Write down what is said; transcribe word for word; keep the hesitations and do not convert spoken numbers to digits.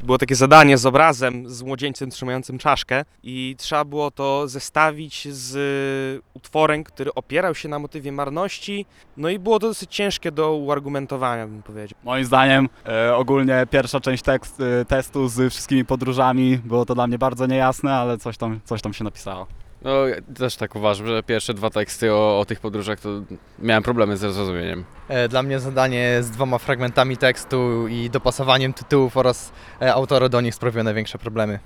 Było takie zadanie z obrazem, z młodzieńcem trzymającym czaszkę i trzeba było to zestawić z utworem, który opierał się na motywie marności, no i było to dosyć ciężkie do uargumentowania, bym powiedział. Moim zdaniem e, ogólnie pierwsza część tekst, e, testu z wszystkimi podróżami, było to dla mnie bardzo niejasne, ale coś tam, coś tam się napisało. No, ja też tak uważam, że pierwsze dwa teksty o, o tych podróżach to miałem problemy ze zrozumieniem. Dla mnie zadanie z dwoma fragmentami tekstu i dopasowaniem tytułów oraz autora do nich sprawiło największe problemy.